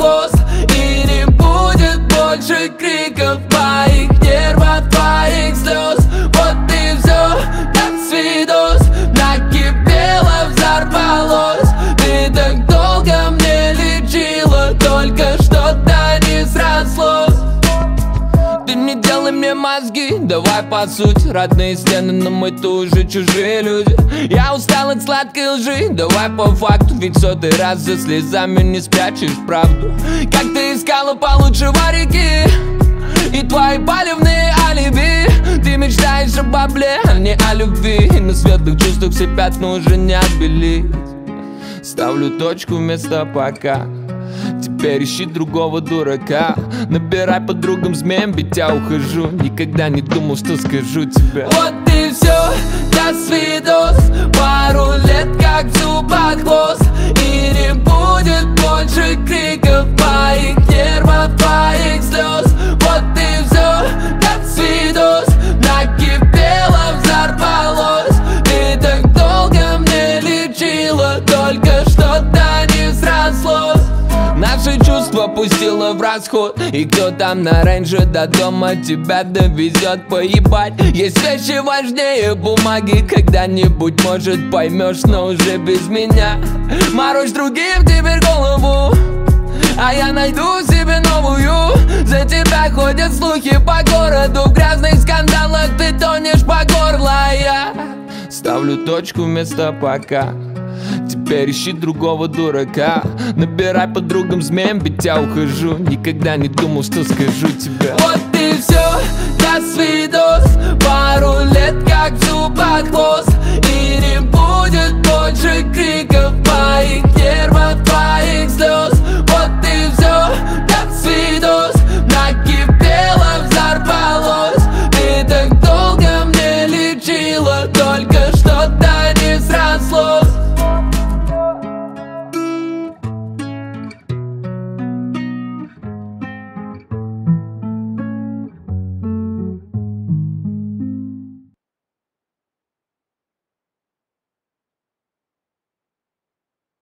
хвост. И не будет больше криков твоих нервов, твоих слез. Вот и все, как свидос. Накипело, взорвалось. Ты так долго мне лечила, только что-то не срослось. Ты не делай мне мозги, давай по сути. Родные стены, но мы тоже чужие люди. Я устал от сладкой лжи, давай по факту. Ведь сотый раз за слезами не спрячешь правду. Как ты искала получше варики и твои палевные алиби. Ты мечтаешь о бабле, а не о любви. И на светлых чувствах все пятна уже не отбелить. Ставлю точку вместо пока. Теперь ищи другого дурака. Набирай подругам змеям, ведь я ухожу. Никогда не думал, что скажу тебе. Вот и все, до свидос. Пару лет как в зубах хвост. И не будет больше криков твоих нервов, твоих слез. Вот и все, до свидос. Накипело, взорвалось. Ты так долго мне лечила, только что-то не срослось. Наши чувства пустила в расход. И кто там на рейнже до дома тебя довезет, поебать. Есть вещи важнее бумаги. Когда-нибудь, может, поймешь, но уже без меня. Морочь другим теперь голову, а я найду себе новую. За тебя ходят слухи по городу. В грязных скандалах ты тонешь по горло, а я ставлю точку вместо пока. Теперь ищи другого дурака. Набирай подругам змеям, ведь я ухожу. Никогда не думал, что скажу тебе. Вот и все, до свидос. Пару лет как в зубах хвост. И не